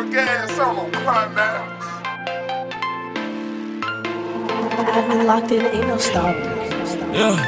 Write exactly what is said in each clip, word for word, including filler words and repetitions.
the gas on them, climax. I've been locked in, ain't no stopping. Yeah.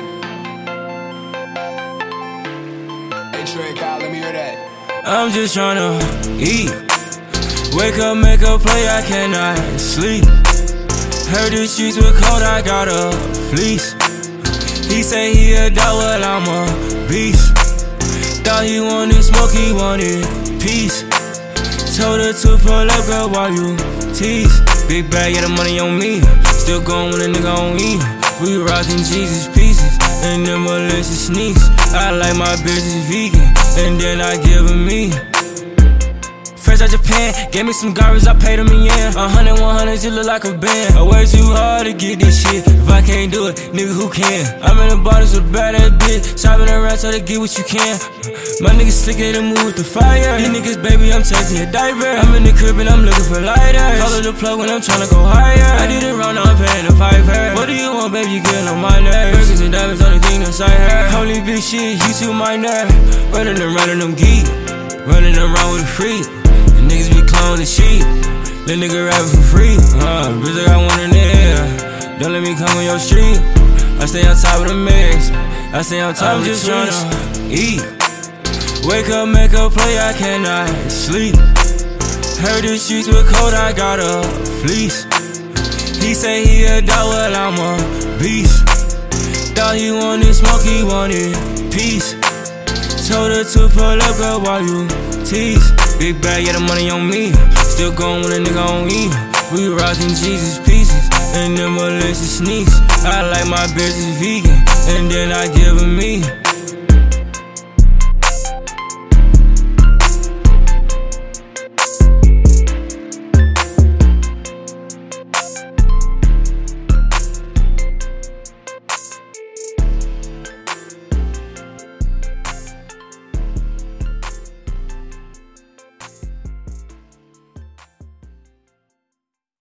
Hey Trey, Kyle, let me hear that. I'm just tryna eat. Wake up, make a play, I cannot sleep. Heard the streets were cold, I got a fleece. He say he a dog, well I'm a beast. Thought he wanted smoke, he wanted peace. Told her to pull up, girl, while you tease. Big bag, yeah, the money on me. Still going when a nigga on E. We rockin' Jesus pieces, and them malicious sneaks. I like my bitches vegan, and then I give them me. Fresh out Japan, gave me some garbage, I paid them in yen. A hundred, one hundred, you look like a band. I work too hard to get this shit. If I can't do it, nigga, who can? I'm in the borders with a badass bitch, shopping around so they get what you can. My niggas slicker to move with the fire. These niggas, baby, I'm chasing a diaper. I'm in the crib and I'm looking for lighters. Call it the plug when I'm tryna go higher. I did it wrong, now I'm paying the piper. What do you want, baby? You getting on my nerves. Burgers and diamonds, only thing that's I heard. Holy big shit, you too minor. Running around in them geek, running around with a freak. And niggas be cloning sheep. Let nigga rap for free. Uh, bitch, I got one in the air. Don't let me come on your street. I stay on top of the mix. I stay on top I'm of the just tryna eat. Wake up, make a play, I cannot sleep. Heard the streets were cold, I got a fleece. He say he a dog, well I'm a beast. Thought he wanted smoke, he wanted peace. Told her to pull up, girl, while you tease. Big bag, yeah, the money on me. Still going when a nigga on E. We rockin' Jesus pieces, and them malicious sneaks. I like my bitches vegan, and then I give them me.